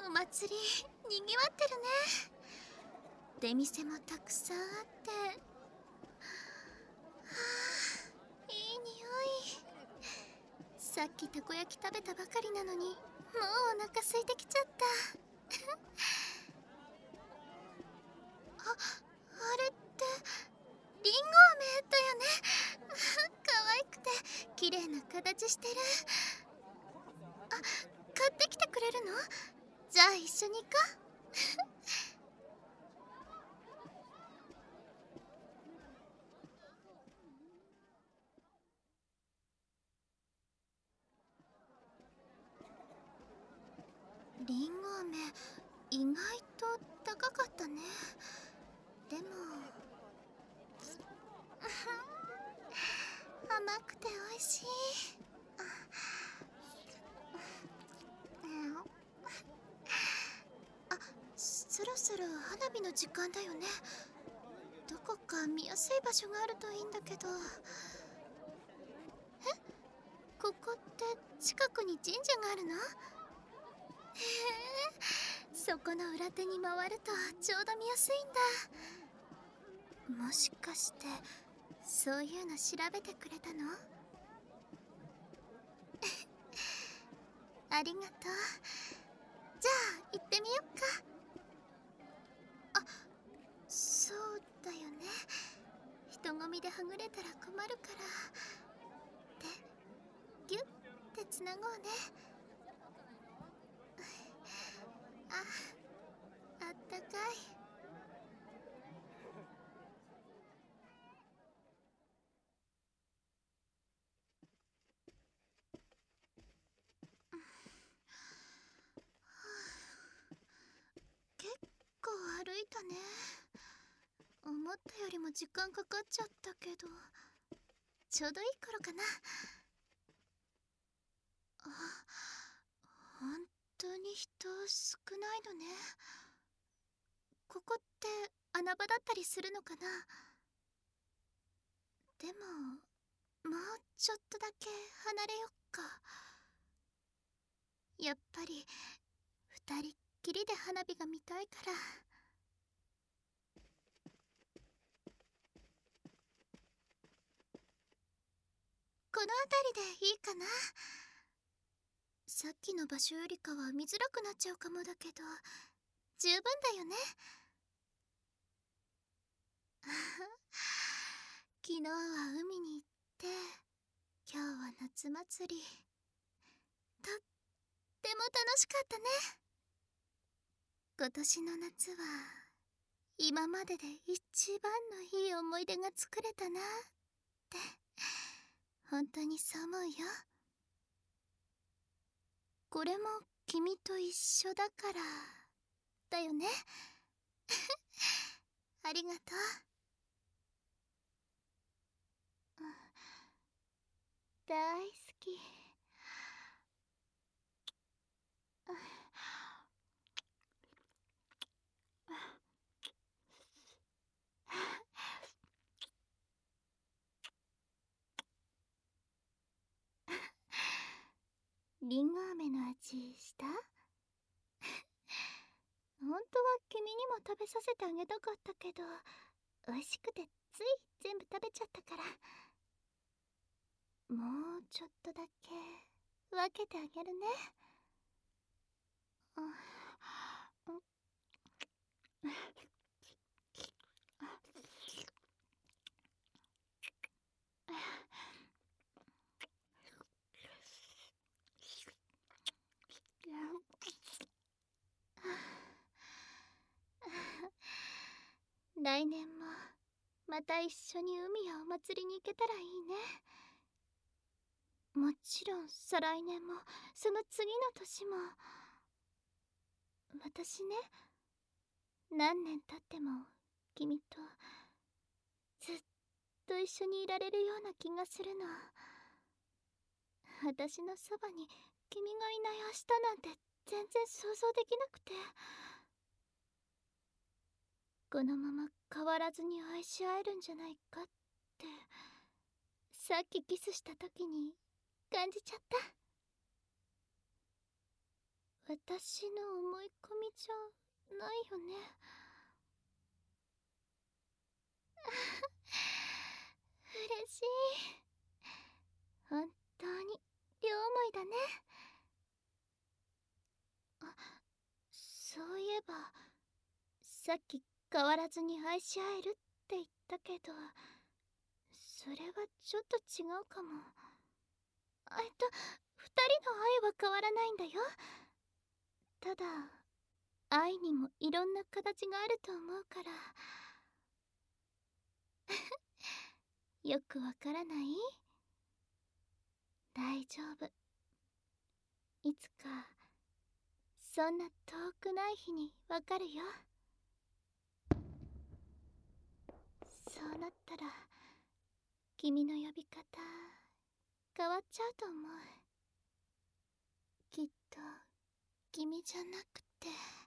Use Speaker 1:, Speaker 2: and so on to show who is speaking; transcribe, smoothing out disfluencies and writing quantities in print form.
Speaker 1: お祭りにぎわってるね。出店もたくさんあって、いい匂い。さっきたこ焼き食べたばかりなのに、もうお腹空いてきちゃった。あれってリンゴ飴だよね。可愛くて綺麗な形してる。買ってきてくれるの？じゃあ一緒に行こう。リンゴ飴意外と高かったね。でも甘くて美味しい。あ、そろそろ花火の時間だよね。どこか見やすい場所があるといいんだけど。ここって近くに神社があるの？へえ、そこの裏手に回るとちょうど見やすいんだ。もしかしてそういうの調べてくれたの？ありがとう。じゃあ行ってみよっか。あ、そうだよね。人混みではぐれたら困るから。で、ギュッてつなごうね。あったかい。結構歩いたね。思ったよりも時間かかっちゃったけど、ちょうどいい頃かな。あ、本当に人少ないのね。ここって穴場だったりするのかな。でももうちょっとだけ離れよっか。やっぱり二人っきりで花火が見たいから。この辺りでいいかな。さっきの場所よりかは見づらくなっちゃうかもだけど、十分だよね。昨日は海に行って、今日は夏祭り。とっても楽しかったね。今年の夏は今までで一番のいい思い出が作れたなって本当にそう思うよ。これも君と一緒だからだよね。ありがとう。大好き。りんご飴の味した本当は君にも食べさせてあげたかったけど、美味しくてつい全部食べちゃったから。もうちょっとだけ分けてあげるね。来年もまた一緒に海やお祭りに行けたらいいね。もちろん再来年もその次の年も。私ね、何年経っても君とずっと一緒にいられるような気がするの。私のそばに君がいない明日なんて全然想像できなくて。このまま変わらずに愛し合えるんじゃないかってさっきキスした時に感じちゃった。 私の思い込みじゃないよね。嬉しい。本当に両思いだね。あ、そういえばさっき変わらずに愛し合えるって言ったけど、それはちょっと違うかも。二人の愛は変わらないんだよ。ただ愛にもいろんな形があると思うから。よくわからない？大丈夫。いつかそんな遠くない日にわかるよ。そうなったら君の呼び方変わっちゃうと思う。きっと君じゃなくて